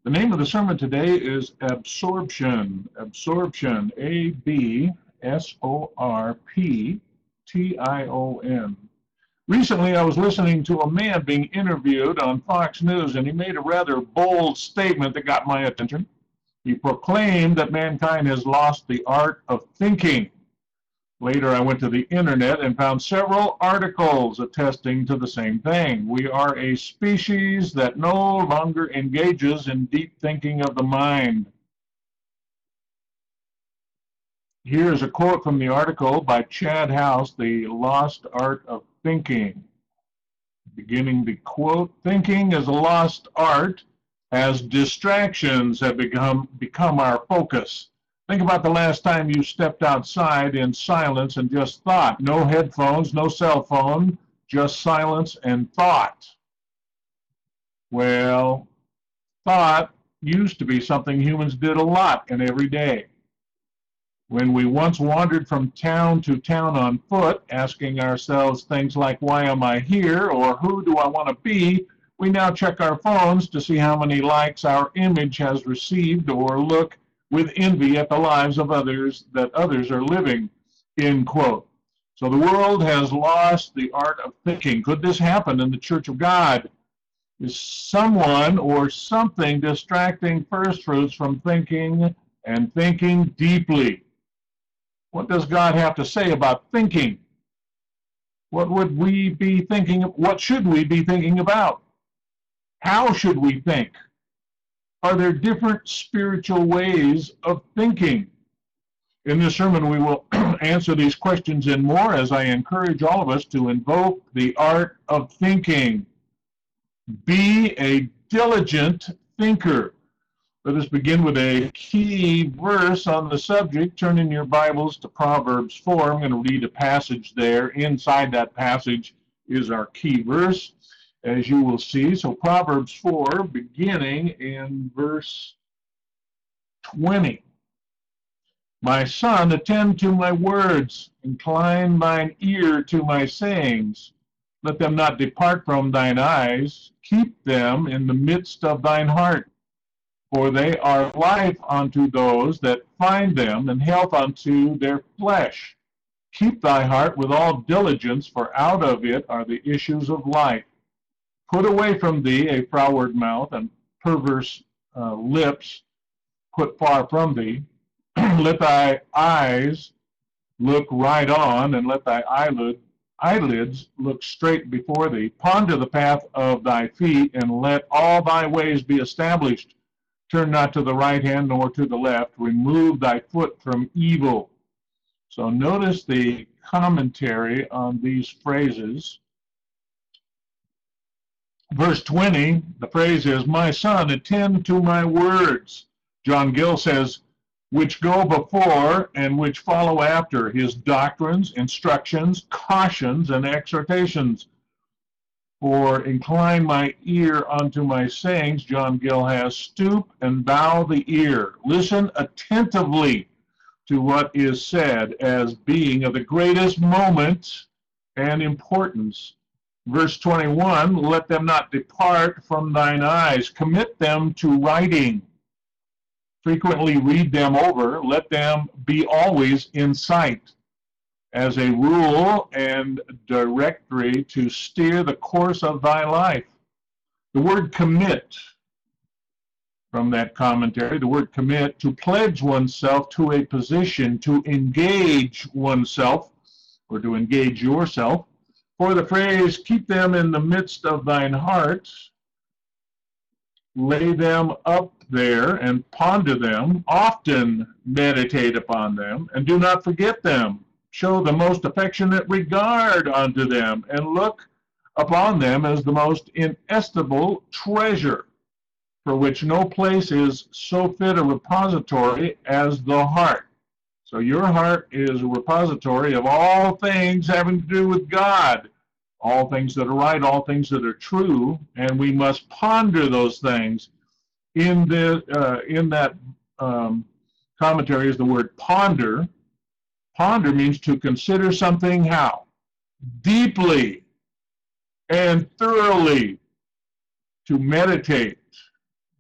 The name of the sermon today is Absorption. Absorption, Absorption. Recently, I was listening to a man being interviewed on Fox News, and he made a rather bold statement that got my attention. He proclaimed that mankind has lost the art of thinking. Later, I went to the internet and found several articles attesting to the same thing. We are a species that no longer engages in deep thinking of the mind. Here is a quote from the article by Chad House, The Lost Art of Thinking. Beginning the quote, "Thinking is a lost art as distractions have become our focus. Think about the last time you stepped outside in silence and just thought. No headphones, no cell phone, just silence and thought." Well, thought used to be something humans did a lot and every day. When we once wandered from town to town on foot, asking ourselves things like, "Why am I here?" or "Who do I want to be?" we now check our phones to see how many likes our image has received, or look with envy at the lives of others that others are living, end quote. So the world has lost the art of thinking. Could this happen in the Church of God? Is someone or something distracting first fruits from thinking and thinking deeply? What does God have to say about thinking? What would we be thinking? What should we be thinking about? How should we think? Are there different spiritual ways of thinking? In this sermon, we will answer these questions and more as I encourage all of us to invoke the art of thinking. Be a diligent thinker. Let us begin with a key verse on the subject. Turn in your Bibles to Proverbs 4. I'm going to read a passage there. Inside that passage is our key verse, as you will see. So Proverbs 4, beginning in verse 20. "My son, attend to my words, incline thine ear to my sayings. Let them not depart from thine eyes, keep them in the midst of thine heart. For they are life unto those that find them, and health unto their flesh. Keep thy heart with all diligence, for out of it are the issues of life. Put away from thee a froward mouth, and perverse lips put far from thee. Let thy eyes look right on, and let thy eyelids look straight before thee. Ponder the path of thy feet, and let all thy ways be established. Turn not to the right hand nor to the left. Remove thy foot from evil." So notice the commentary on these phrases. Verse 20, the phrase is, "My son, attend to my words." John Gill says, "which go before and which follow after his doctrines, instructions, cautions, and exhortations. For incline my ear unto my sayings," John Gill has, "stoop and bow the ear. Listen attentively to what is said as being of the greatest moment and importance." Verse 21, "Let them not depart from thine eyes. Commit them to writing. Frequently read them over. Let them be always in sight, as a rule and directory to steer the course of thy life." The word commit, from that commentary, the word commit, to pledge oneself to a position, to engage oneself, or to engage yourself. For the phrase, "keep them in the midst of thine heart," lay them up there and ponder them, often meditate upon them, and do not forget them. Show the most affectionate regard unto them, and look upon them as the most inestimable treasure, for which no place is so fit a repository as the heart. So your heart is a repository of all things having to do with God, all things that are right, all things that are true, and we must ponder those things. In that commentary is the word ponder. Ponder means to consider something how? Deeply and thoroughly. To meditate.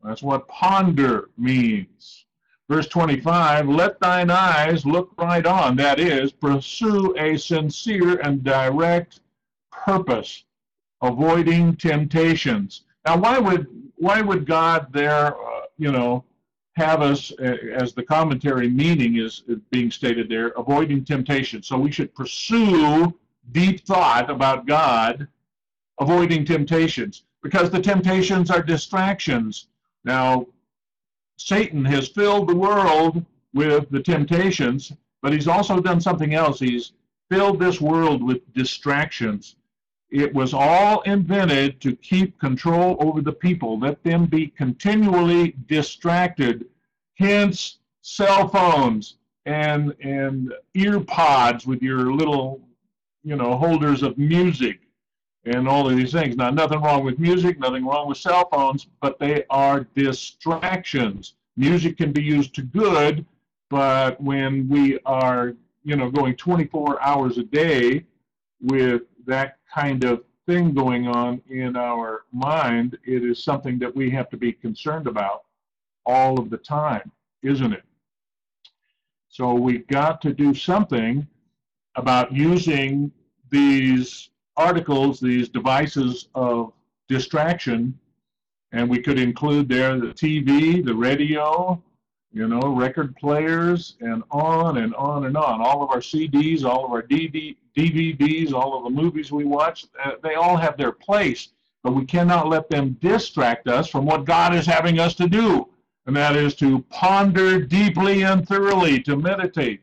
That's what ponder means. Verse 25, let thine eyes look right on. That is, pursue a sincere and direct purpose, avoiding temptations. Now, why would God there, have us, as the commentary meaning is being stated there, avoiding temptation? So we should pursue deep thought about God, avoiding temptations, because the temptations are distractions. Now, Satan has filled the world with the temptations, but he's also done something else. He's filled this world with distractions. It was all invented to keep control over the people, let them be continually distracted. Hence, cell phones and ear pods with your little, holders of music and all of these things. Now, nothing wrong with music, nothing wrong with cell phones, but they are distractions. Music can be used to good, but when we are, going 24 hours a day with that kind of thing going on in our mind, it is something that we have to be concerned about all of the time, isn't it? So we've got to do something about using these articles, these devices of distraction, and we could include there the TV, the radio, record players, and on and on and on. All of our CDs, all of our DVDs, all of the movies we watch, they all have their place, but we cannot let them distract us from what God is having us to do, and that is to ponder deeply and thoroughly, to meditate.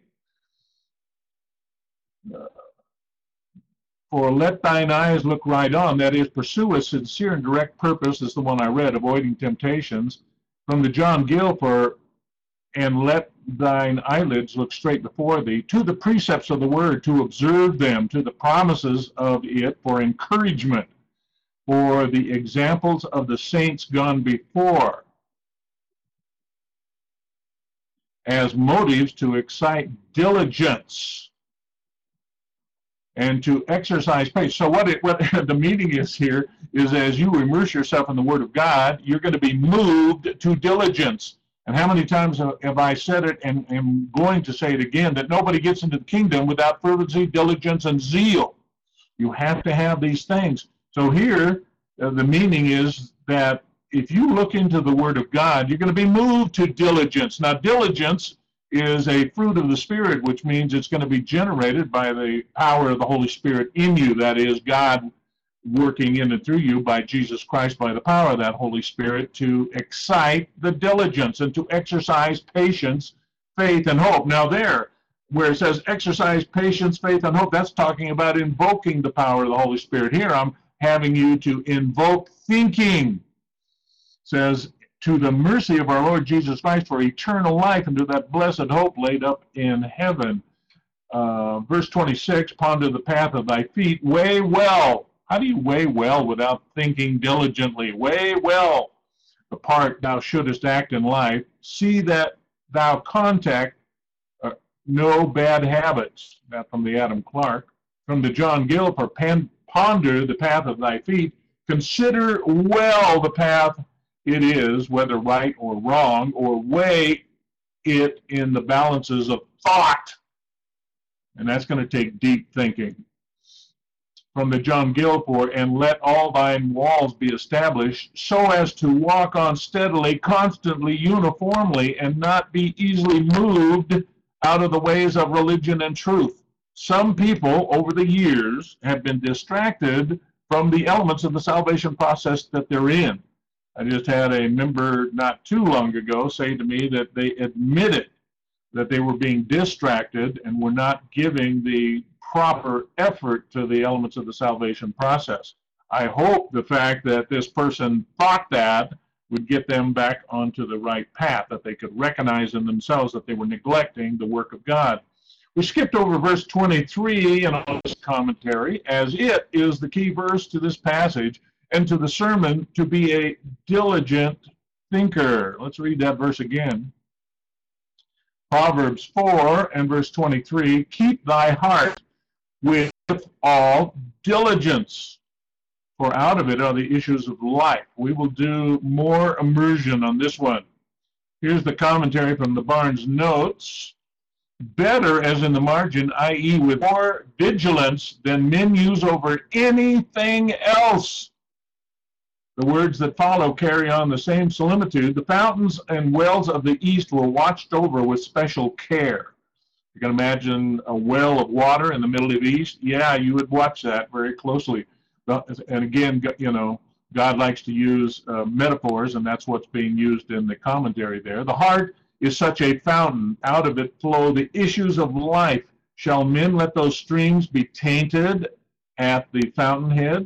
For let thine eyes look right on, that is, pursue a sincere and direct purpose, is the one I read, avoiding temptations. From the John Gill, for and let thine eyelids look straight before thee, to the precepts of the word, to observe them, to the promises of it, for encouragement, for the examples of the saints gone before, as motives to excite diligence and to exercise patience. So what the meaning is here is, as you immerse yourself in the Word of God, you're going to be moved to diligence. And how many times have I said it, and am going to say it again, that nobody gets into the kingdom without fervency, diligence, and zeal. You have to have these things. So here, the meaning is that if you look into the Word of God, you're going to be moved to diligence. Now, diligence is a fruit of the Spirit, which means it's going to be generated by the power of the Holy Spirit in you. That is, God working in and through you by Jesus Christ, by the power of that Holy Spirit, to excite the diligence and to exercise patience, faith, and hope. Now there, where it says exercise patience, faith, and hope, that's talking about invoking the power of the Holy Spirit. Here I'm having you to invoke thinking. It says, to the mercy of our Lord Jesus Christ for eternal life, and to that blessed hope laid up in heaven. Verse 26, ponder the path of thy feet, weigh well. How do you weigh well without thinking diligently? Weigh well the part thou shouldest act in life. See that thou contact no bad habits. That from the Adam Clark. From the John Gill, for ponder the path of thy feet. Consider well the path it is, whether right or wrong, or weigh it in the balances of thought. And that's going to take deep thinking. From the John Gill, for and let all thine walls be established, so as to walk on steadily, constantly, uniformly, and not be easily moved out of the ways of religion and truth. Some people over the years have been distracted from the elements of the salvation process that they're in. I just had a member not too long ago say to me that they admitted that they were being distracted and were not giving the proper effort to the elements of the salvation process. I hope the fact that this person thought that would get them back onto the right path, that they could recognize in themselves that they were neglecting the work of God. We skipped over verse 23 in this commentary, as it is the key verse to this passage and to the sermon, to be a diligent thinker. Let's read that verse again. Proverbs 4 and verse 23, keep thy heart with all diligence, For out of it are the issues of life. We will do more immersion on this one. Here's the commentary from the Barnes Notes. Better, as in the margin, i.e. with more vigilance than men use over anything else. The words that follow carry on the same solemnitude. The fountains and wells of the East were watched over with special care. You can imagine a well of water in the middle of the East. Yeah, you would watch that very closely. And again, you know, God likes to use metaphors, and that's what's being used in the commentary there. The heart is such a fountain. Out of it flow the issues of life. Shall men let those streams be tainted at the fountainhead?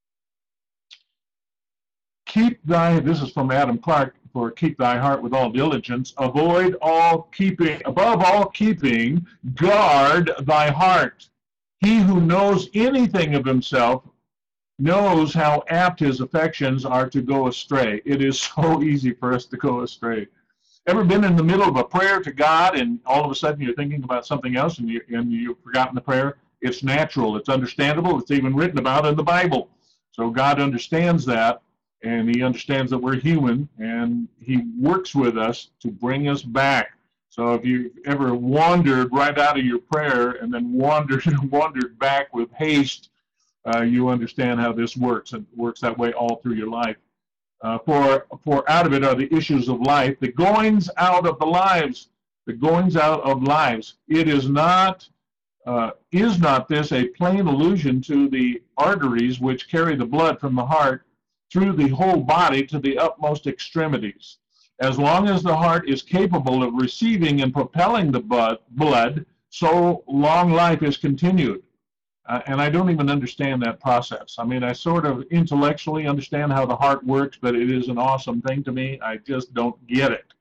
Keep thy, this is from Adam Clark, for keep thy heart with all diligence. Avoid all keeping, above all keeping, guard thy heart. He who knows anything of himself knows how apt his affections are to go astray. It is so easy for us to go astray. Ever been in the middle of a prayer to God and all of a sudden you're thinking about something else and you've forgotten the prayer? It's natural. It's understandable. It's even written about in the Bible. So God understands that, and he understands that we're human, and he works with us to bring us back. So if you've ever wandered right out of your prayer and then wandered back with haste, you understand how this works. It works that way all through your life. For out of it are the issues of life, the goings out of the lives, the goings out of lives. It is not this a plain allusion to the arteries which carry the blood from the heart through the whole body to the utmost extremities? As long as the heart is capable of receiving and propelling the blood, so long life is continued. And I don't even understand that process. I mean, I sort of intellectually understand how the heart works, but it is an awesome thing to me. I just don't get it.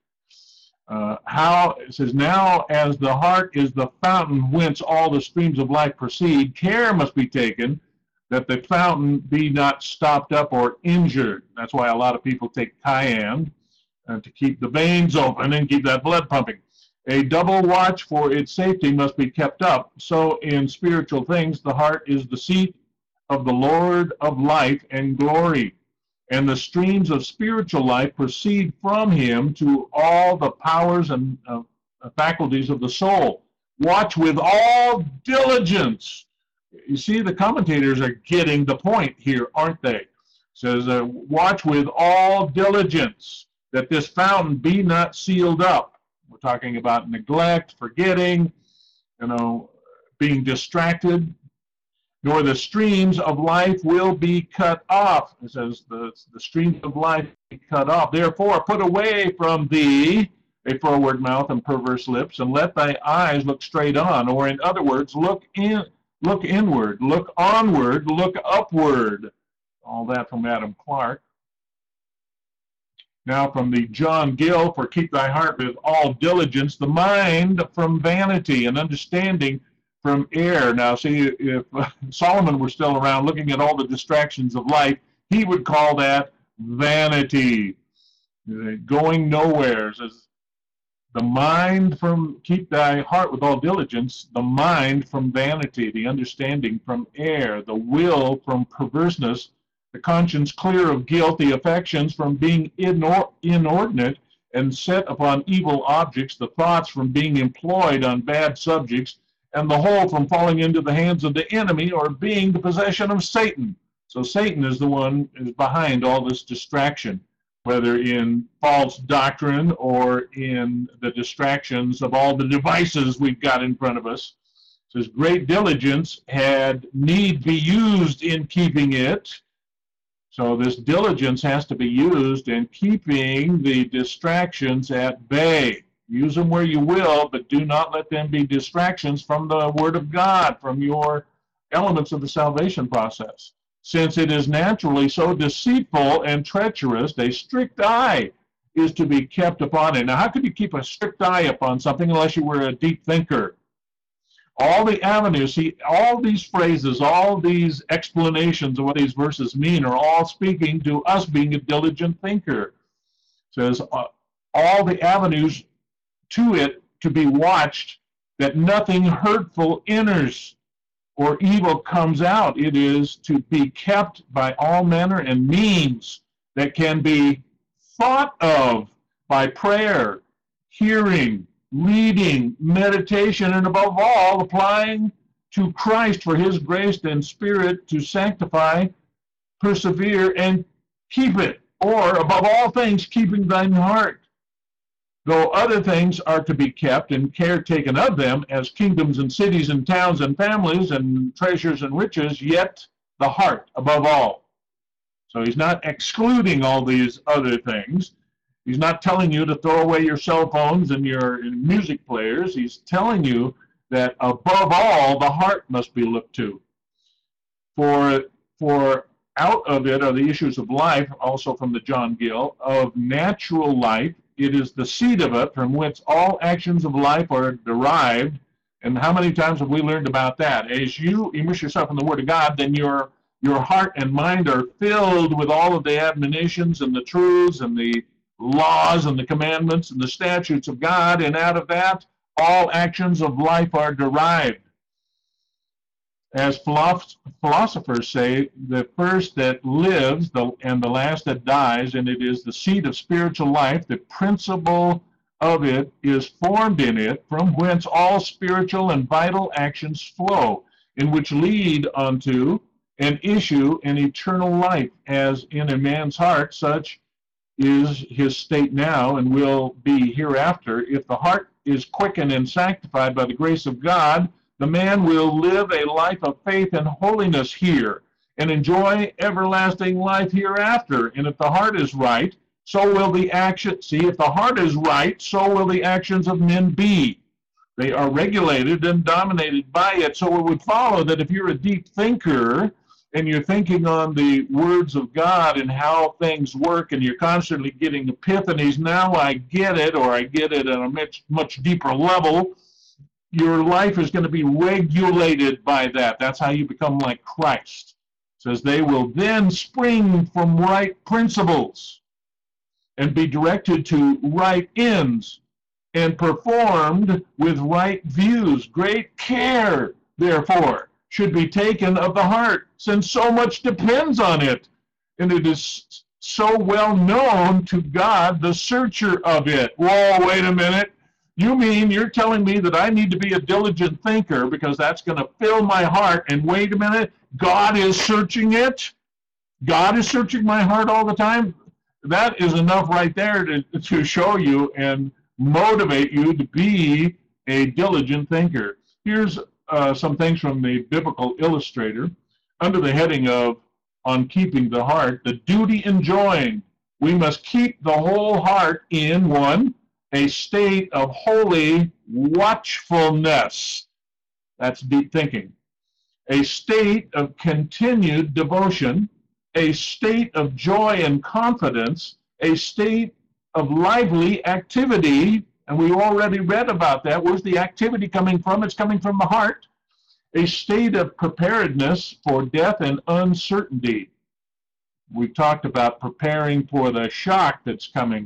It says, now as the heart is the fountain whence all the streams of life proceed, care must be taken that the fountain be not stopped up or injured. That's why a lot of people take cayenne to keep the veins open and keep that blood pumping. A double watch for its safety must be kept up. So in spiritual things, the heart is the seat of the Lord of life and glory, and the streams of spiritual life proceed from him to all the powers and faculties of the soul. Watch with all diligence. You see, the commentators are getting the point here, aren't they? It says, watch with all diligence that this fountain be not sealed up. We're talking about neglect, forgetting, being distracted, nor the streams of life will be cut off. It says the streams of life be cut off. Therefore, put away from thee a froward mouth and perverse lips, and let thy eyes look straight on, or in other words, look inward, look onward, look upward. All that from Adam Clark. Now from the John Gill, for keep thy heart with all diligence, the mind from vanity and understanding from error. Now see, if Solomon were still around looking at all the distractions of life, he would call that vanity, going nowhere. Says, the mind from, keep thy heart with all diligence, the mind from vanity, the understanding from error, the will from perverseness, the conscience clear of guilt, the affections from being inordinate and set upon evil objects, the thoughts from being employed on bad subjects, and the whole from falling into the hands of the enemy or being the possession of Satan. So Satan is the one who is behind all this distraction, whether in false doctrine or in the distractions of all the devices we've got in front of us. It says, great diligence had need be used in keeping it. So this diligence has to be used in keeping the distractions at bay. Use them where you will, but do not let them be distractions from the Word of God, from your elements of the salvation process. Since it is naturally so deceitful and treacherous, a strict eye is to be kept upon it. Now, how could you keep a strict eye upon something unless you were a deep thinker? All the avenues, see, all these phrases, all these explanations of what these verses mean are all speaking to us being a diligent thinker. It says, all the avenues to it to be watched, that nothing hurtful enters. or evil comes out. It is to be kept by all manner and means that can be thought of by prayer, hearing, reading, meditation, and above all, applying to Christ for his grace and spirit to sanctify, persevere, and keep it. Or, above all things, keeping thine heart. Though other things are to be kept and care taken of them, as kingdoms and cities and towns and families and treasures and riches, yet the heart above all. So he's not excluding all these other things. He's not telling you to throw away your cell phones and your music players. He's telling you that above all, the heart must be looked to. For out of it are the issues of life, also from the John Gill, of natural life. It is the seed of it from whence all actions of life are derived. And how many times have we learned about that? As you immerse yourself in the Word of God, then your heart and mind are filled with all of the admonitions and the truths and the laws and the commandments and the statutes of God, and out of that, all actions of life are derived. As philosophers say, the first that lives and the last that dies, and it is the seed of spiritual life, the principle of it is formed in it, from whence all spiritual and vital actions flow, in which lead unto and issue an eternal life, as in a man's heart, such is his state now and will be hereafter. If the heart is quickened and sanctified by the grace of God, the man will live a life of faith and holiness here and enjoy everlasting life hereafter. And if the heart is right, so will the action. See, if the heart is right, so will the actions of men be. They are regulated and dominated by it. So it would follow that if you're a deep thinker and you're thinking on the words of God and how things work, and you're constantly getting epiphanies, now I get it, or I get it at a much deeper level, your life is going to be regulated by that. That's how you become like Christ. It says they will then spring from right principles and be directed to right ends and performed with right views. Great care, therefore, should be taken of the heart, since so much depends on it, and it is so well known to God, the searcher of it. Whoa, wait a minute. You mean you're telling me that I need to be a diligent thinker because that's going to fill my heart, and wait a minute, God is searching it? God is searching my heart all the time? That is enough right there to show you and motivate you to be a diligent thinker. Here's some things from the Biblical Illustrator under the heading of On Keeping the Heart. The duty enjoined. We must keep the whole heart in one, a state of holy watchfulness. That's deep thinking. A state of continued devotion, a state of joy and confidence, a state of lively activity, and we already read about that. Where's the activity coming from? It's coming from the heart. A state of preparedness for death and uncertainty. We talked about preparing for the shock that's coming.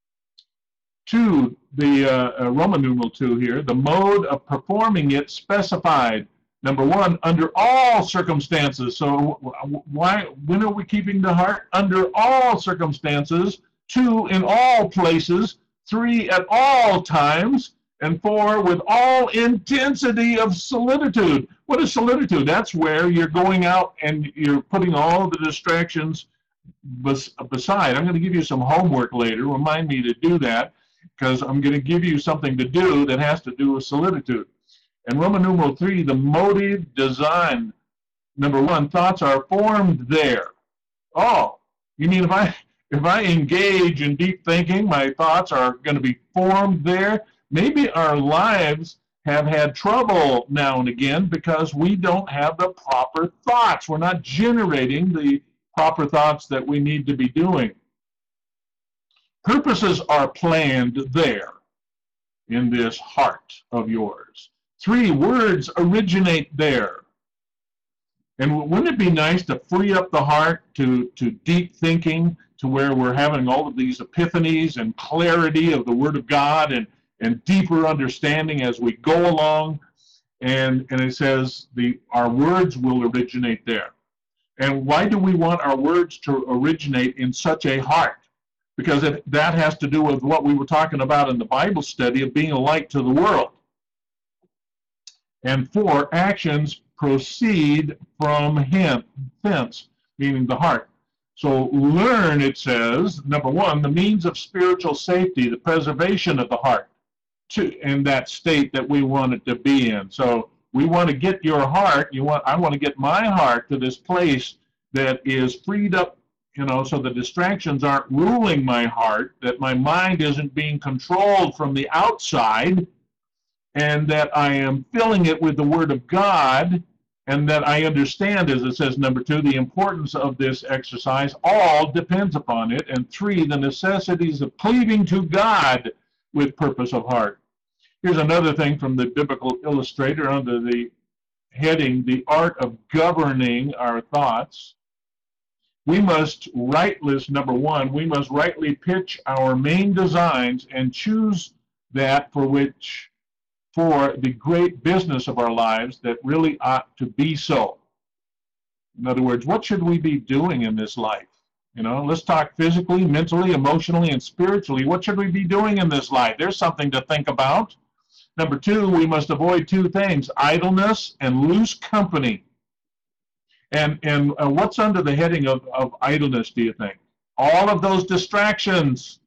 2, the Roman numeral 2 here, the mode of performing it specified. Number 1, under all circumstances. So when are we keeping the heart? Under all circumstances. 2, in all places. 3, at all times. And 4, with all intensity of solitude. What is solitude? That's where you're going out and you're putting all the distractions beside. I'm going to give you some homework later. Remind me to do that, because I'm going to give you something to do that has to do with solitude. And Roman numeral 3, the motive design. Number 1, thoughts are formed there. Oh, you mean if I engage in deep thinking, my thoughts are going to be formed there? Maybe our lives have had trouble now and again because we don't have the proper thoughts. We're not generating the proper thoughts that we need to be doing. Purposes are planned there in this heart of yours. 3, words originate there. And wouldn't it be nice to free up the heart to deep thinking, to where we're having all of these epiphanies and clarity of the Word of God and deeper understanding as we go along? and it says our words will originate there. And why do we want our words to originate in such a heart? Because that has to do with what we were talking about in the Bible study of being a light to the world. And 4, actions proceed from thence, meaning the heart. So learn, it says, number 1, the means of spiritual safety, the preservation of the heart in that state that we want it to be in. So we want to get your heart, I want to get my heart to this place that is freed up, so the distractions aren't ruling my heart, that my mind isn't being controlled from the outside, and that I am filling it with the Word of God, and that I understand, as it says, number 2, the importance of this exercise all depends upon it, and 3, the necessities of cleaving to God with purpose of heart. Here's another thing from the Biblical Illustrator under the heading, the art of governing our thoughts. We must number 1, we must rightly pitch our main designs and choose that for the great business of our lives that really ought to be so. In other words, what should we be doing in this life? Let's talk physically, mentally, emotionally, and spiritually. What should we be doing in this life? There's something to think about. Number 2, we must avoid 2 things, idleness and loose company. And what's under the heading of idleness, do you think? All of those distractions,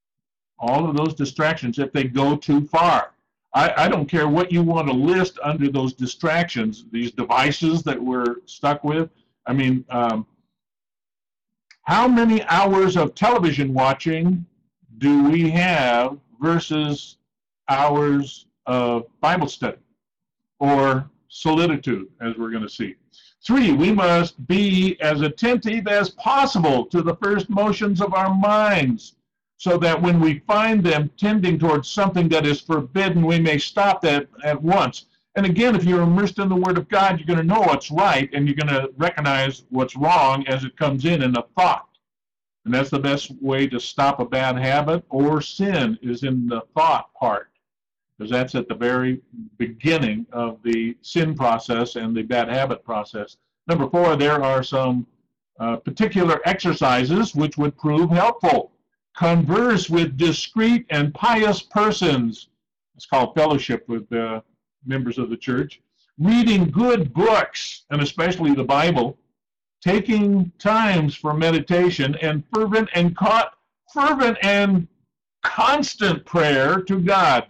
if they go too far. I don't care what you want to list under those distractions, these devices that we're stuck with. I mean, how many hours of television watching do we have versus hours of Bible study or solitude, as we're going to see? 3, we must be as attentive as possible to the first motions of our minds, so that when we find them tending towards something that is forbidden, we may stop that at once. And again, if you're immersed in the Word of God, you're going to know what's right, and you're going to recognize what's wrong as it comes in a thought. And that's the best way to stop a bad habit or sin, is in the thought part, because that's at the very beginning of the sin process and the bad habit process. Number 4, there are some particular exercises which would prove helpful. Converse with discreet and pious persons. It's called fellowship with members of the church. Reading good books, and especially the Bible. Taking times for meditation, and fervent and constant prayer to God.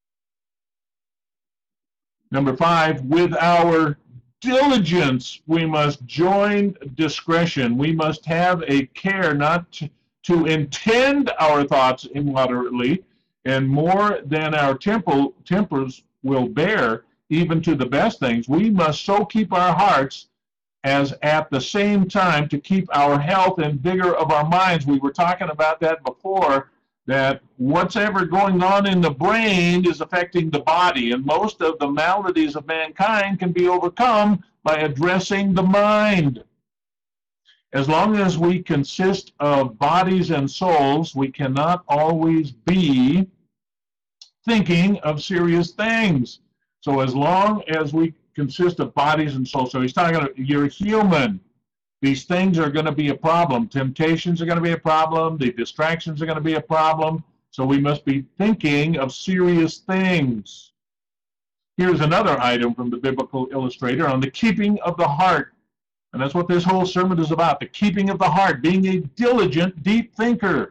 Number 5, with our diligence we must join discretion. We must have a care not to intend our thoughts immoderately, and more than our tempers will bear, even to the best things. We must so keep our hearts as at the same time to keep our health and vigor of our minds. We were talking about that before, that what's ever going on in the brain is affecting the body, and most of the maladies of mankind can be overcome by addressing the mind. As long as we consist of bodies and souls, we cannot always be thinking of serious things. So as long as we consist of bodies and souls, so he's talking about, you're human. These things are going to be a problem. Temptations are going to be a problem. The distractions are going to be a problem. So we must be thinking of serious things. Here's another item from the Biblical Illustrator on the keeping of the heart. And that's what this whole sermon is about, the keeping of the heart, being a diligent, deep thinker.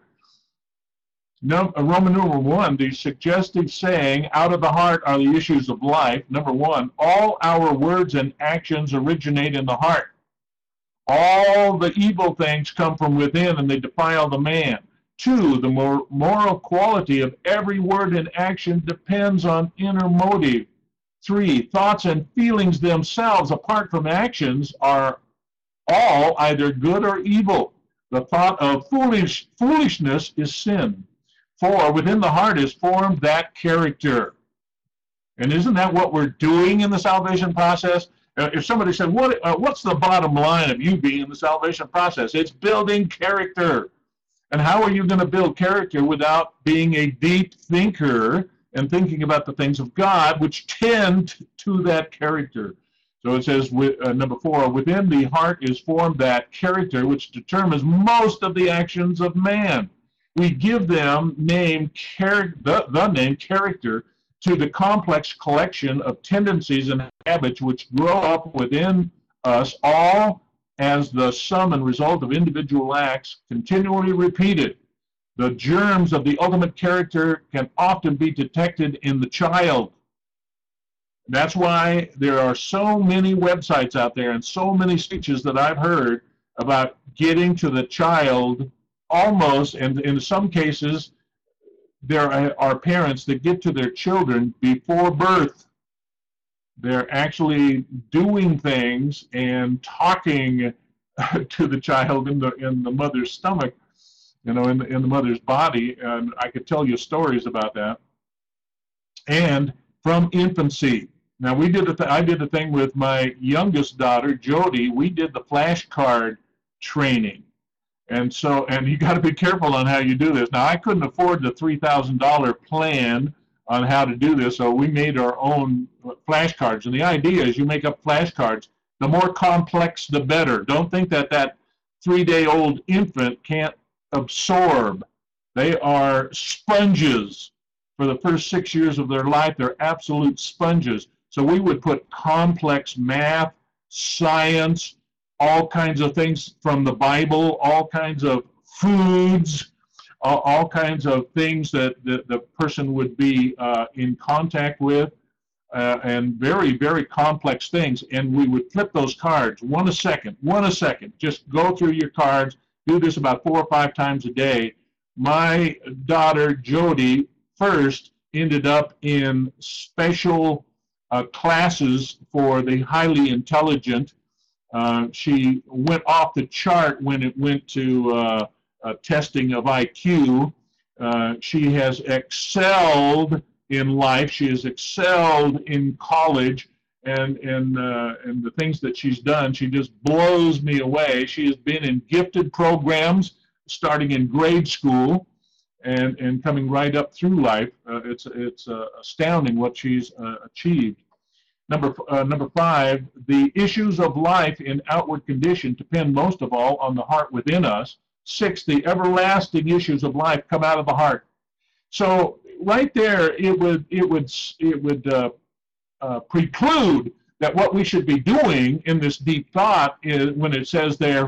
Roman numeral 1, the suggestive saying, out of the heart are the issues of life. Number 1, all our words and actions originate in the heart. All the evil things come from within, and they defile the man. 2, the moral quality of every word and action depends on inner motive. 3, thoughts and feelings themselves, apart from actions, are all either good or evil. The thought of foolishness is sin. 4, within the heart is formed that character. And isn't that what we're doing in the salvation process? If somebody said, what's the bottom line of you being in the salvation process? It's building character. And how are you going to build character without being a deep thinker and thinking about the things of God, which tend to that character. So it says, number 4, within the heart is formed that character which determines most of the actions of man. We give them the name character to the complex collection of tendencies and habits which grow up within us, all as the sum and result of individual acts continually repeated. The germs of the ultimate character can often be detected in the child. That's why there are so many websites out there and so many speeches that I've heard about getting to the child almost, and in some cases, there are parents that get to their children before birth. They're actually doing things and talking to the child in the mother's stomach, in the mother's body, and I could tell you stories about that. And from infancy. Now I did a thing with my youngest daughter, Jody. We did the flashcard training. And you got to be careful on how you do this. Now, I couldn't afford the $3,000 plan on how to do this, so we made our own flashcards. And the idea is you make up flashcards. The more complex, the better. Don't think that 3-day-old infant can't absorb. They are sponges. For the first 6 years of their life, they're absolute sponges. So we would put complex math, science, all kinds of things from the Bible, all kinds of foods, all kinds of things that the person would be in contact with, and very, very complex things. And we would flip those cards one a second. Just go through your cards. Do this about 4 or 5 times a day. My daughter, Jody, first ended up in special classes for the highly intelligent. She went off the chart when it went to testing of IQ. She has excelled in life. She has excelled in college, and the things that she's done, she just blows me away. She has been in gifted programs starting in grade school and coming right up through life. It's astounding what she's achieved. Number 5, the issues of life in outward condition depend most of all on the heart within us. 6, the everlasting issues of life come out of the heart. So right there, it would preclude that what we should be doing in this deep thought is when it says there,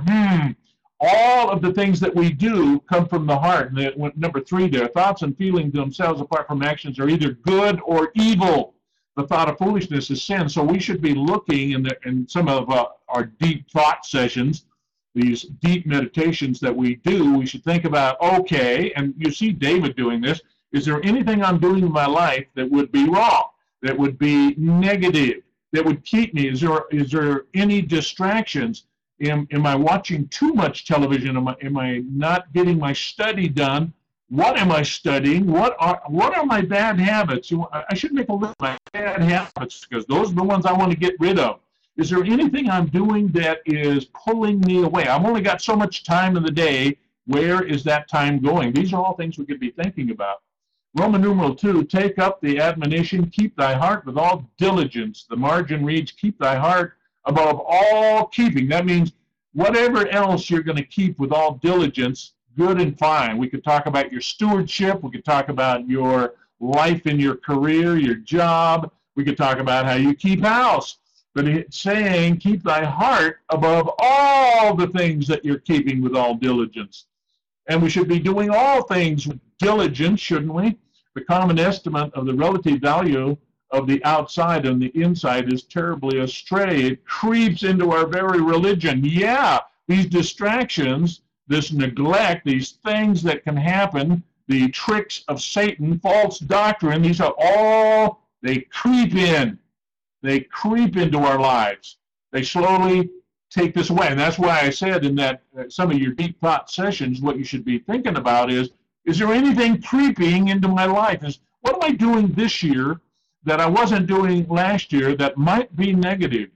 all of the things that we do come from the heart. And number 3 there, thoughts and feelings themselves apart from actions are either good or evil. The thought of foolishness is sin. So we should be looking in some of our deep thought sessions, these deep meditations that we do, we should think about, okay, and you see David doing this, is there anything I'm doing in my life that would be wrong, that would be negative, that would keep me? Is there any distractions? Am I watching too much television? Am I not getting my study done? What am I studying? What are my bad habits? I should make a list of my bad habits because those are the ones I want to get rid of. Is there anything I'm doing that is pulling me away? I've only got so much time in the day. Where is that time going? These are all things we could be thinking about. Roman numeral 2, take up the admonition, keep thy heart with all diligence. The margin reads, keep thy heart above all keeping. That means whatever else you're going to keep with all diligence, good and fine. We could talk about your stewardship. We could talk about your life in your career, your job. We could talk about how you keep house. But it's saying, keep thy heart above all the things that you're keeping with all diligence. And we should be doing all things with diligence, shouldn't we? The common estimate of the relative value of the outside and the inside is terribly astray. It creeps into our very religion. Yeah, these distractions, this neglect, these things that can happen, the tricks of Satan, false doctrine, these are all, they creep in. They creep into our lives. They slowly take this away. And that's why I said in that some of your deep thought sessions, what you should be thinking about is there anything creeping into my life? What am I doing this year that I wasn't doing last year that might be negative?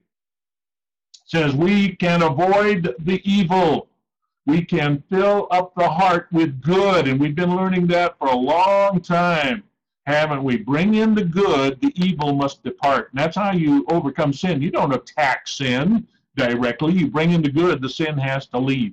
It says we can avoid the evil. We can fill up the heart with good. And we've been learning that for a long time. haven't we? Bring in the good, the evil must depart. And that's how you overcome sin. You don't attack sin directly. You bring in the good, the sin has to leave.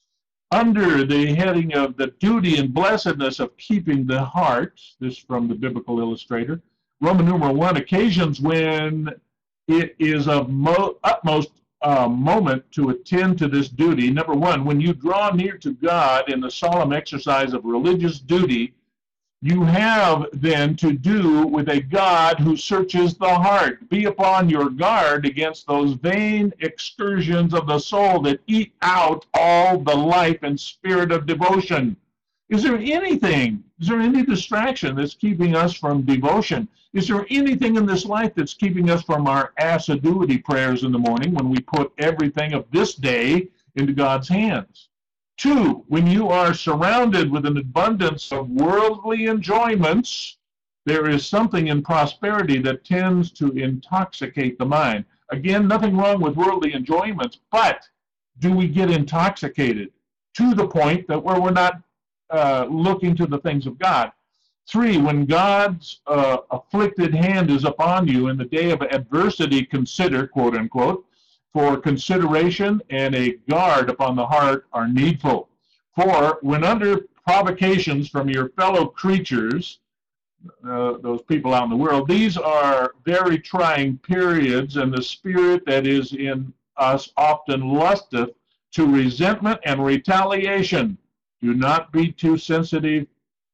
Under the heading of the duty and blessedness of keeping the heart, this from the Biblical Illustrator, Roman numeral 1, occasions when it is of utmost moment to attend to this duty. Number 1, when you draw near to God in the solemn exercise of religious duty, you have then to do with a God who searches the heart. Be upon your guard against those vain excursions of the soul that eat out all the life and spirit of devotion. Is there any distraction that's keeping us from devotion? Is there anything in this life that's keeping us from our assiduity prayers in the morning when we put everything of this day into God's hands? 2, when you are surrounded with an abundance of worldly enjoyments, there is something in prosperity that tends to intoxicate the mind. Again, nothing wrong with worldly enjoyments, but do we get intoxicated to the point that where we're not looking to the things of God? 3, when God's afflicted hand is upon you in the day of adversity, consider, quote unquote, for consideration and a guard upon the heart are needful. 4, when under provocations from your fellow creatures, those people out in the world, these are very trying periods, and the spirit that is in us often lusteth to resentment and retaliation. Do not be too sensitive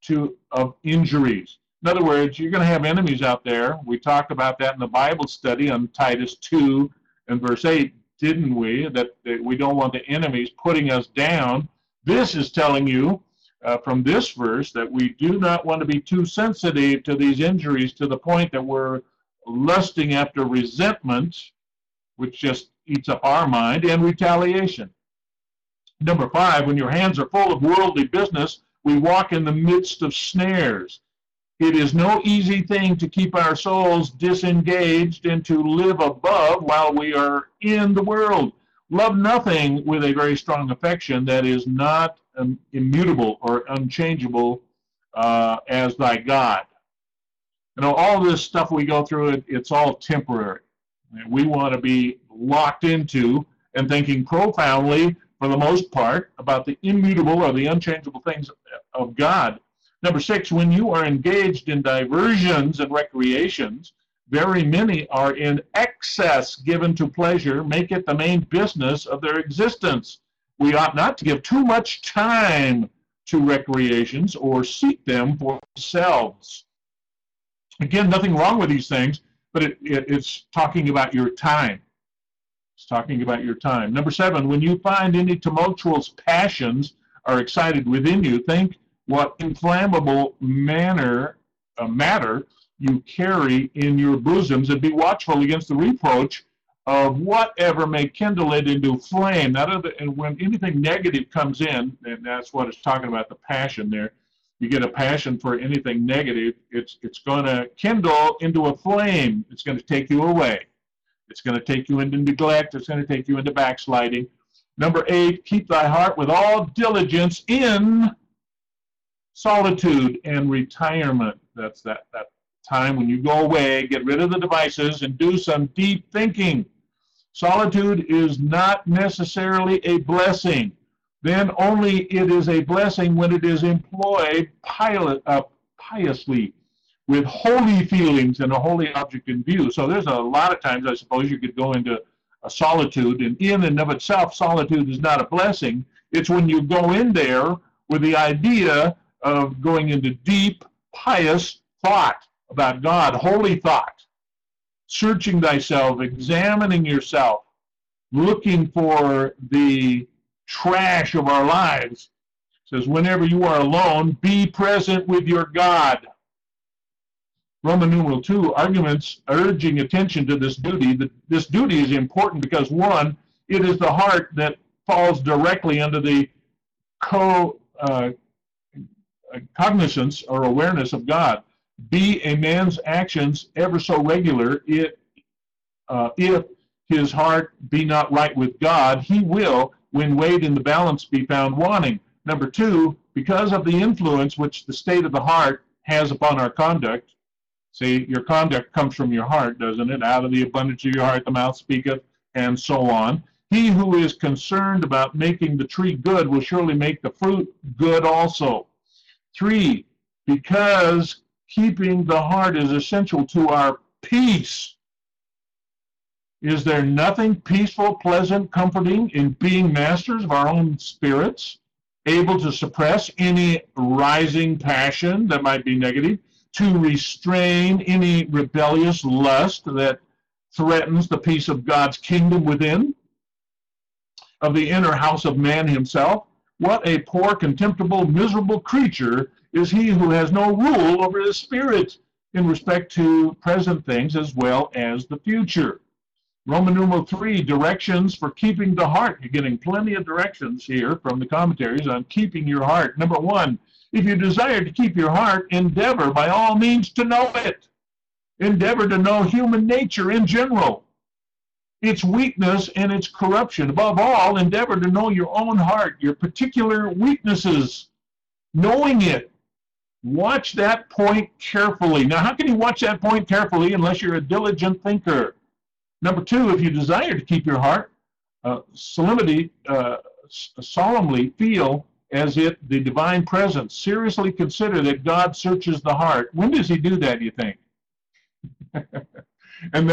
of injuries. In other words, you're going to have enemies out there. We talked about that in the Bible study on Titus 2 and verse 8, didn't we? That we don't want the enemies putting us down. This is telling you from this verse that we do not want to be too sensitive to these injuries to the point that we're lusting after resentment, which just eats up our mind, and retaliation. Number 5, when your hands are full of worldly business, we walk in the midst of snares. It is no easy thing to keep our souls disengaged and to live above while we are in the world. Love nothing with a very strong affection that is not immutable or unchangeable as thy God. You know, all this stuff we go through, it's all temporary. And we want to be locked into and thinking profoundly, for the most part, about the immutable or the unchangeable things of God. Number 6, when you are engaged in diversions and recreations, very many are in excess given to pleasure, make it the main business of their existence. We ought not to give too much time to recreations or seek them for ourselves. Again, nothing wrong with these things, but it's talking about your time. It's talking about your time. Number 7, when you find any tumultuous passions are excited within you, think what inflammable matter you carry in your bosoms, and be watchful against the reproach of whatever may kindle it into flame. And when anything negative comes in, and that's what it's talking about, the passion there, you get a passion for anything negative, it's going to kindle into a flame. It's going to take you away. It's going to take you into neglect. It's going to take you into backsliding. Number 8, keep thy heart with all diligence in solitude and retirement. That's that time when you go away, get rid of the devices, and do some deep thinking. Solitude is not necessarily a blessing. Then only it is a blessing when it is employed piously, with holy feelings and a holy object in view. So there's a lot of times, I suppose, you could go into a solitude, and in and of itself, solitude is not a blessing. It's when you go in there with the idea of going into deep, pious thought about God, holy thought, searching thyself, examining yourself, looking for the trash of our lives. It says, whenever you are alone, be present with your God. Roman numeral 2, arguments urging attention to this duty. This duty is important because, 1, it is the heart that falls directly under the cognizance or awareness of God. Be a man's actions ever so regular, if his heart be not right with God, he will, when weighed in the balance, be found wanting. Number 2, because of the influence which the state of the heart has upon our conduct. See, your conduct comes from your heart, doesn't it? Out of the abundance of your heart the mouth speaketh, and so on. He who is concerned about making the tree good will surely make the fruit good also. 3, because keeping the heart is essential to our peace. Is there nothing peaceful, pleasant, comforting in being masters of our own spirits, able to suppress any rising passion that might be negative, to restrain any rebellious lust that threatens the peace of God's kingdom within, of the inner house of man himself? What a poor, contemptible, miserable creature is he who has no rule over his spirit in respect to present things as well as the future. Roman numeral 3, directions for keeping the heart. You're getting plenty of directions here from the commentaries on keeping your heart. Number 1, if you desire to keep your heart, endeavor by all means to know it. Endeavor to know human nature in general, its weakness and its corruption. Above all, endeavor to know your own heart, your particular weaknesses. Knowing it, watch that point carefully. Now, how can you watch that point carefully unless you're a diligent thinker? Number 2, if you desire to keep your heart, solemnly feel as it the divine presence. Seriously consider that God searches the heart. When does he do that, do you think? and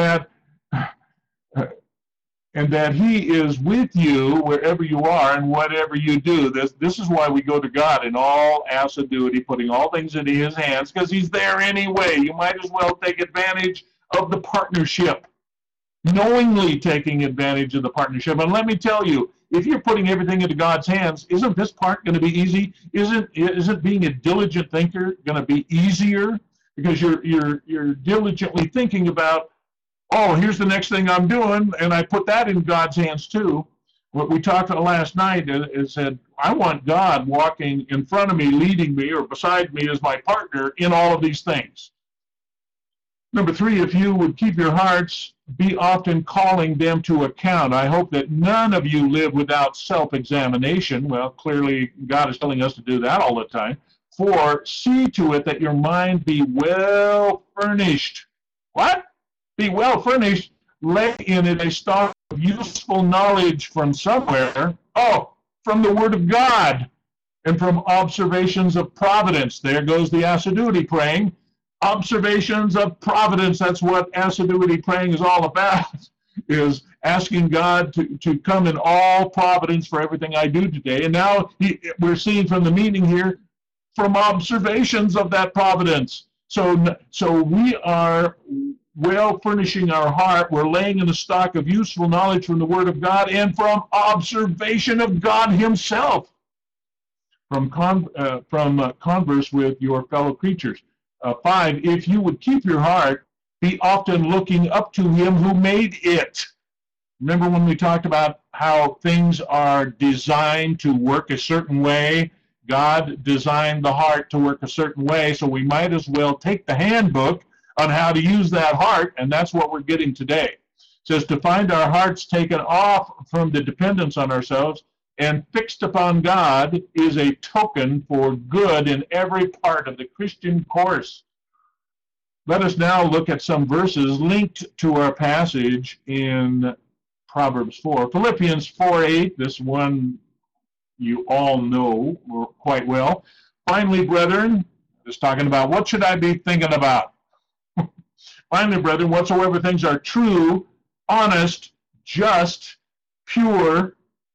that he is with you wherever you are and whatever you do. This is why we go to God in all assiduity, putting all things into his hands, because he's there anyway. You might as well take advantage of the partnership, knowingly taking advantage of the partnership. And let me tell you, if you're putting everything into God's hands, isn't this part going to be easy? Isn't being a diligent thinker going to be easier? Because you're diligently thinking about, oh, here's the next thing I'm doing, and I put that in God's hands too. What we talked about last night is that I want God walking in front of me, leading me, or beside me as my partner in all of these things. Number 3, if you would keep your hearts, be often calling them to account. I hope that none of you live without self-examination. Well, clearly God is telling us to do that all the time. 4, see to it that your mind be well furnished. What? Be well furnished. Lay in it a stock of useful knowledge from somewhere. Oh, from the Word of God and from observations of providence. There goes the assiduity praying. Observations of providence, that's what assiduity praying is all about, is asking God to come in all providence for everything I do today. And now we're seeing from the meaning here, from observations of that providence. So we are well furnishing our heart. We're laying in a stock of useful knowledge from the Word of God and from observation of God himself, from converse with your fellow creatures. 5, if you would keep your heart, be often looking up to him who made it. Remember when we talked about how things are designed to work a certain way? God designed the heart to work a certain way, so we might as well take the handbook on how to use that heart, and that's what we're getting today. It says to find our hearts taken off from the dependence on ourselves and fixed upon God is a token for good in every part of the Christian course. Let us now look at some verses linked to our passage in Proverbs 4. Philippians 4:8, this one you all know quite well. Finally, brethren, just talking about what should I be thinking about? Finally, brethren, whatsoever things are true, honest, just, pure,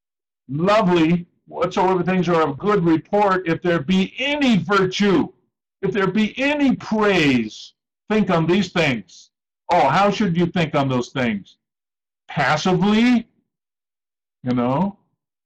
lovely, whatsoever things are of good report, if there be any virtue, if there be any praise, think on these things. Oh, how should you think on those things? Passively? No,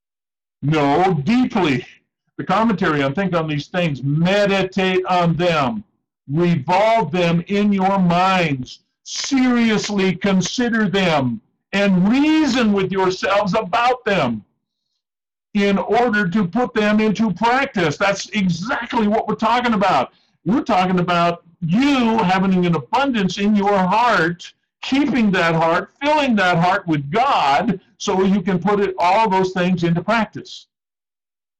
deeply. The commentary on think on these things, meditate on them, revolve them in your minds, seriously consider them, and reason with yourselves about them in order to put them into practice. That's exactly what we're talking about. We're talking about you having an abundance in your heart, keeping that heart, filling that heart with God, so you can put all those things into practice.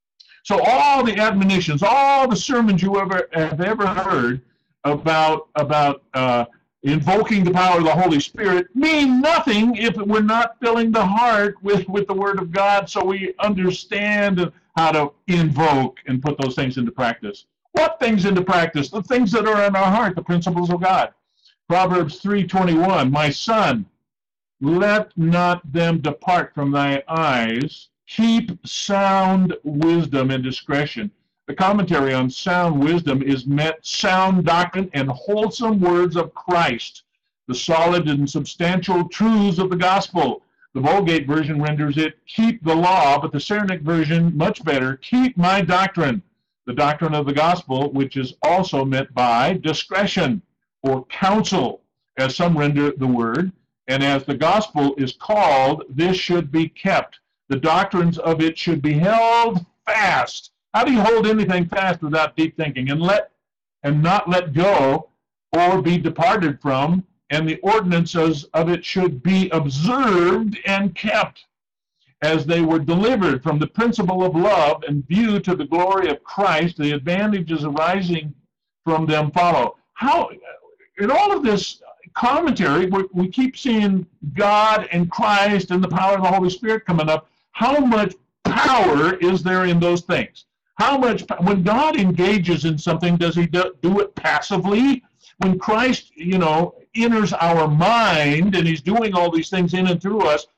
So all the admonitions, all the sermons you have ever heard about invoking the power of the Holy Spirit mean nothing if we're not filling the heart with the Word of God, so we understand how to invoke and put those things into practice. What things into practice? The things that are in our heart, the principles of God. Proverbs 3:21, my son, let not them depart from thy eyes. Keep sound wisdom and discretion. The commentary on sound wisdom is meant sound doctrine and wholesome words of Christ, the solid and substantial truths of the gospel. The Vulgate version renders it, keep the law, but the Cyrenaic version, much better, keep my doctrine, the doctrine of the gospel, which is also meant by discretion or counsel, as some render the word. And as the gospel is called, this should be kept. The doctrines of it should be held fast. How do you hold anything fast without deep thinking? And not let go or be departed from, and the ordinances of it should be observed and kept, as they were delivered from the principle of love and view to the glory of Christ. The advantages arising from them follow. How, in all of this commentary, we keep seeing God and Christ and the power of the Holy Spirit coming up. How much power is there in those things? How much, when God engages in something, does he do it passively? When Christ, enters our mind and he's doing all these things in and through us,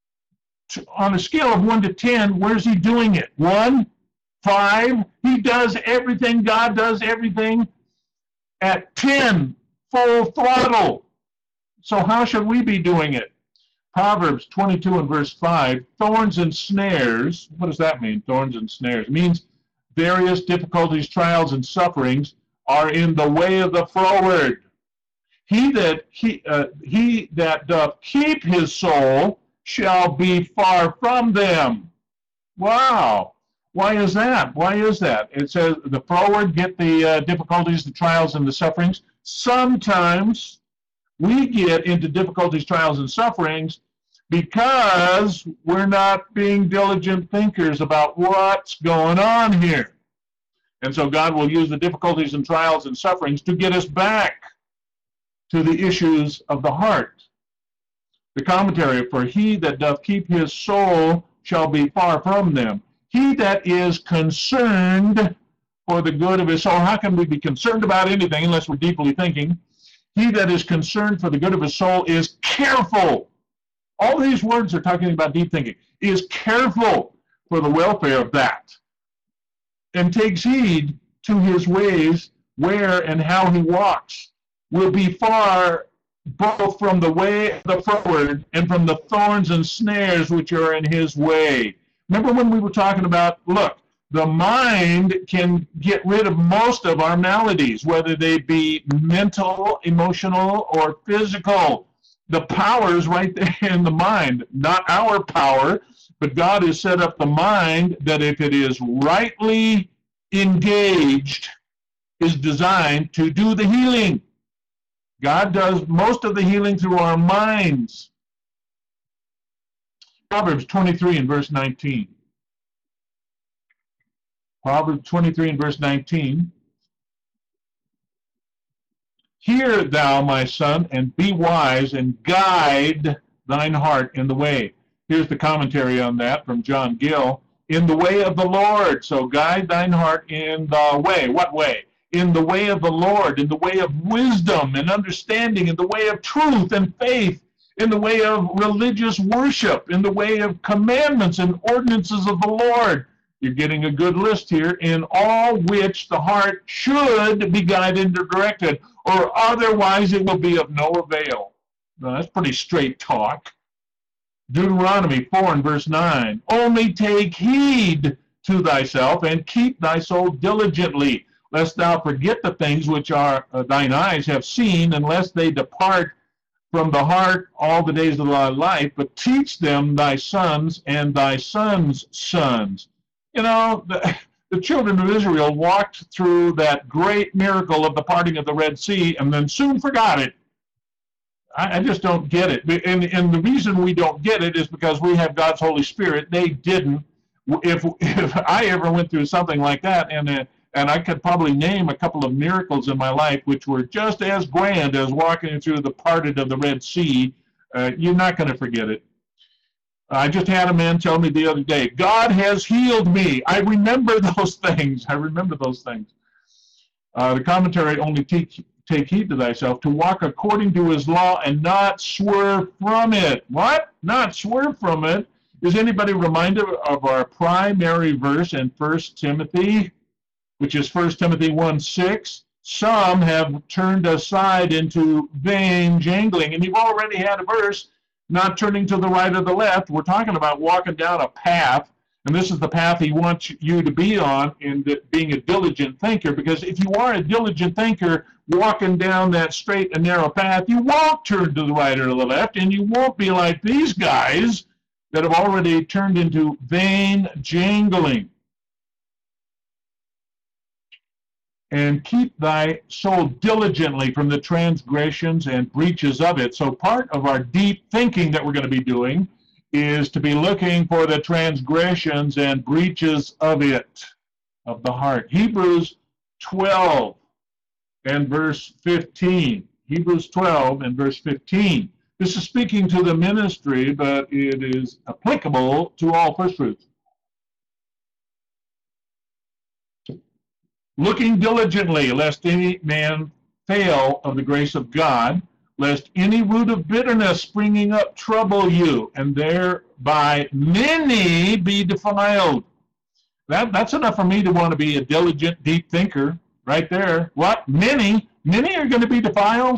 on a scale of 1 to 10, where's he doing it? 1, 5, he does everything, God does everything at 10, full throttle. So how should we be doing it? Proverbs 22 and verse 5, thorns and snares. What does that mean, thorns and snares? It means various difficulties, trials, and sufferings are in the way of the froward. He that doth keep his soul shall be far from them. Wow. Why is that? Why is that? It says the froward get the difficulties, the trials, and the sufferings. Sometimes we get into difficulties, trials, and sufferings because we're not being diligent thinkers about what's going on here. And so God will use the difficulties and trials and sufferings to get us back to the issues of the heart. The commentary, for he that doth keep his soul shall be far from them. He that is concerned for the good of his soul. How can we be concerned about anything unless we're deeply thinking? He that is concerned for the good of his soul is careful. All these words are talking about deep thinking. Is careful for the welfare of that, and takes heed to his ways, where and how he walks, will be far both from the way of the froward and from the thorns and snares which are in his way. Remember when we were talking about, look, the mind can get rid of most of our maladies, whether they be mental, emotional, or physical. The power is right there in the mind, not our power, but God has set up the mind that if it is rightly engaged, is designed to do the healing. God does most of the healing through our minds. Proverbs 23 and verse 19. Proverbs 23 and verse 19. Hear thou, my son, and be wise, and guide thine heart in the way. Here's the commentary on that from John Gill. In the way of the Lord. So guide thine heart in the way. What way? In the way of the Lord, in the way of wisdom and understanding, in the way of truth and faith, in the way of religious worship, in the way of commandments and ordinances of the Lord. You're getting a good list here, in all which the heart should be guided or directed, or otherwise it will be of no avail. Now, that's pretty straight talk. Deuteronomy 4 and verse 9. Only take heed to thyself, and keep thy soul diligently, lest thou forget the things which are thine eyes have seen, unless they depart from the heart all the days of thy life, but teach them thy sons and thy sons' sons. You know, the children of Israel walked through that great miracle of the parting of the Red Sea and then soon forgot it. I just don't get it. And the reason we don't get it is because we have God's Holy Spirit. They didn't. If I ever went through something like that, and I could probably name a couple of miracles in my life which were just as grand as walking through the parted of the Red Sea, you're not going to forget it. I just had a man tell me the other day, God has healed me. I remember those things. I remember those things. The commentary, only take heed to thyself, to walk according to his law and not swerve from it. What? Not swerve from it? Is anybody reminded of our primary verse in 1 Timothy, which is 1 Timothy 1:6? Some have turned aside into vain jangling. And you've already had a verse, not turning to the right or the left. We're talking about walking down a path, and this is the path he wants you to be on in being a diligent thinker, because if you are a diligent thinker walking down that straight and narrow path, you won't turn to the right or the left, and you won't be like these guys that have already turned into vain jangling. And keep thy soul diligently from the transgressions and breaches of it. So part of our deep thinking that we're going to be doing is to be looking for the transgressions and breaches of it, of the heart. Hebrews 12 and verse 15. Hebrews 12 and verse 15. This is speaking to the ministry, but it is applicable to all first fruits. Looking diligently, lest any man fail of the grace of God, lest any root of bitterness springing up trouble you, and thereby many be defiled. That's enough for me to want to be a diligent, deep thinker right there. What? Many? Many are going to be defiled?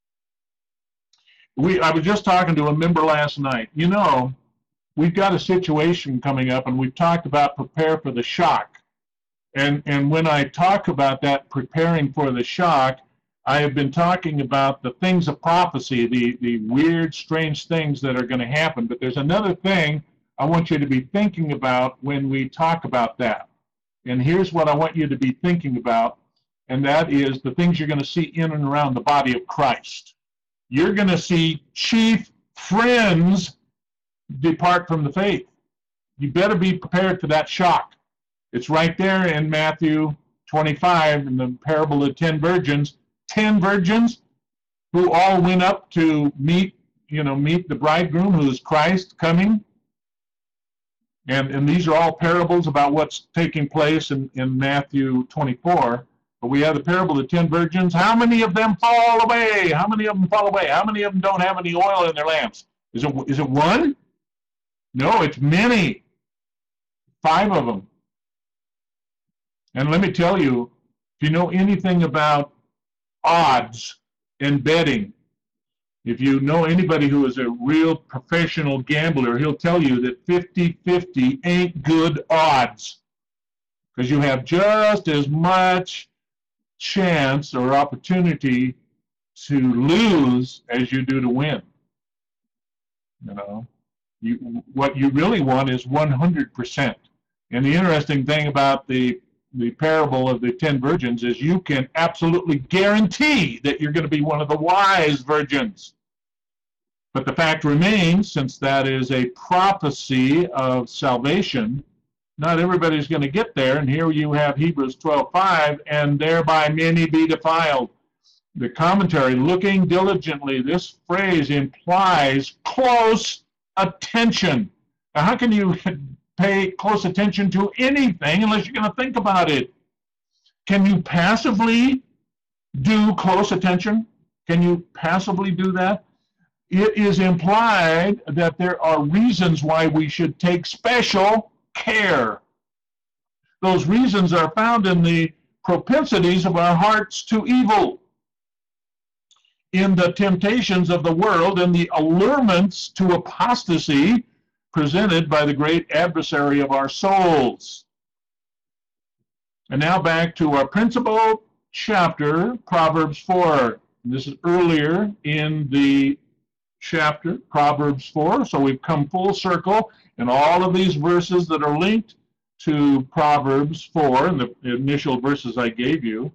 I was just talking to a member last night. You know, we've got a situation coming up, and we've talked about prepare for the shock. And when I talk about that, preparing for the shock, I have been talking about the things of prophecy, the weird, strange things that are going to happen. But there's another thing I want you to be thinking about when we talk about that. And here's what I want you to be thinking about, and that is the things you're going to see in and around the body of Christ. You're going to see chief friends depart from the faith. You better be prepared for that shock. It's right there in Matthew 25 in the parable of 10 virgins. 10 virgins who all went up to meet the bridegroom, who is Christ coming. And these are all parables about what's taking place in Matthew 24. But we have the parable of 10 virgins. How many of them fall away? How many of them fall away? How many of them don't have any oil in their lamps? Is it one? No, it's many. 5 of them. And let me tell you, if you know anything about odds and betting, if you know anybody who is a real professional gambler, he'll tell you that 50-50 ain't good odds, because you have just as much chance or opportunity to lose as you do to win. You know, what you really want is 100%. And the interesting thing about the parable of the 10 virgins is you can absolutely guarantee that you're going to be one of the wise virgins. But the fact remains, since that is a prophecy of salvation, not everybody's going to get there. And here you have Hebrews 12:5, and thereby many be defiled. The commentary, looking diligently, this phrase implies close attention. Now, how can you pay close attention to anything unless you're going to think about it? Can you passively do close attention? Can you passively do that? It is implied that there are reasons why we should take special care. Those reasons are found in the propensities of our hearts to evil, in the temptations of the world, and the allurements to apostasy presented by the great adversary of our souls. And now back to our principal chapter, Proverbs 4. This is earlier in the chapter, Proverbs 4. So we've come full circle, and all of these verses that are linked to Proverbs 4, and the initial verses I gave you.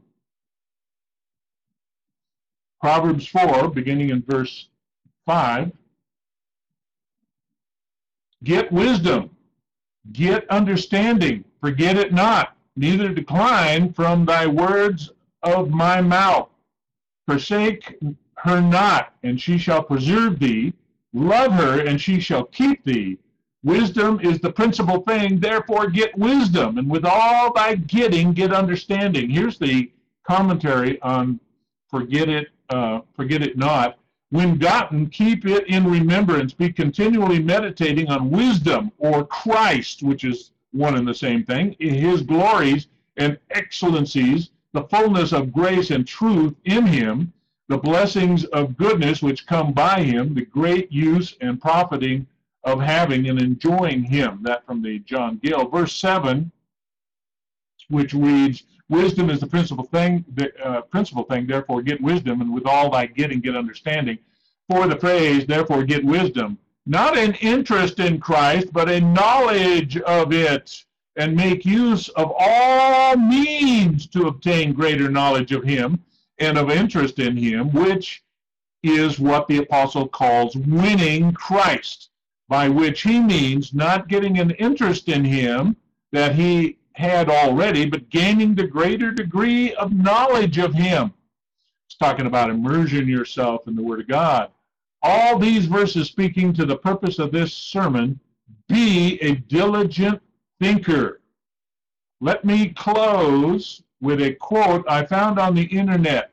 Proverbs 4, beginning in verse 5. Get wisdom, Get understanding, forget it not, neither decline from thy words of my mouth. Forsake her not, and she shall preserve thee. Love her, and she shall keep thee. Wisdom is the principal thing, therefore get wisdom, and with all thy getting, get understanding. Here's the commentary on forget it not. When gotten, keep it in remembrance. Be continually meditating on wisdom, or Christ, which is one and the same thing, his glories and excellencies, the fullness of grace and truth in him, the blessings of goodness which come by him, the great use and profiting of having and enjoying him. That from the John Gill. Verse 7, which reads, wisdom is the principal thing, therefore get wisdom, and with all thy getting, get understanding. For the phrase, therefore get wisdom, not an interest in Christ, but a knowledge of it, and make use of all means to obtain greater knowledge of him and of interest in him, which is what the apostle calls winning Christ, by which he means not getting an interest in him that he had already, but gaining the greater degree of knowledge of him. It's talking about immersion yourself in the Word of God. All these verses speaking to the purpose of this sermon, be a diligent thinker. Let me close with a quote I found on the internet.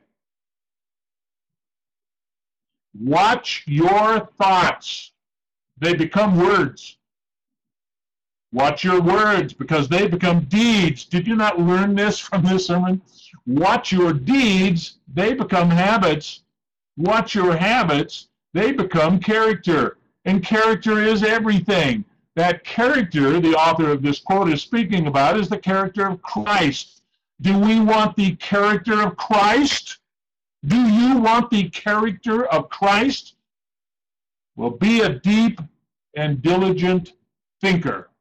Watch your thoughts. They become words. Watch your words, because they become deeds. Did you not learn this from this sermon? Watch your deeds, they become habits. Watch your habits, they become character. And character is everything. That character, the author of this quote is speaking about, is the character of Christ. Do we want the character of Christ? Do you want the character of Christ? Well, be a deep and diligent thinker.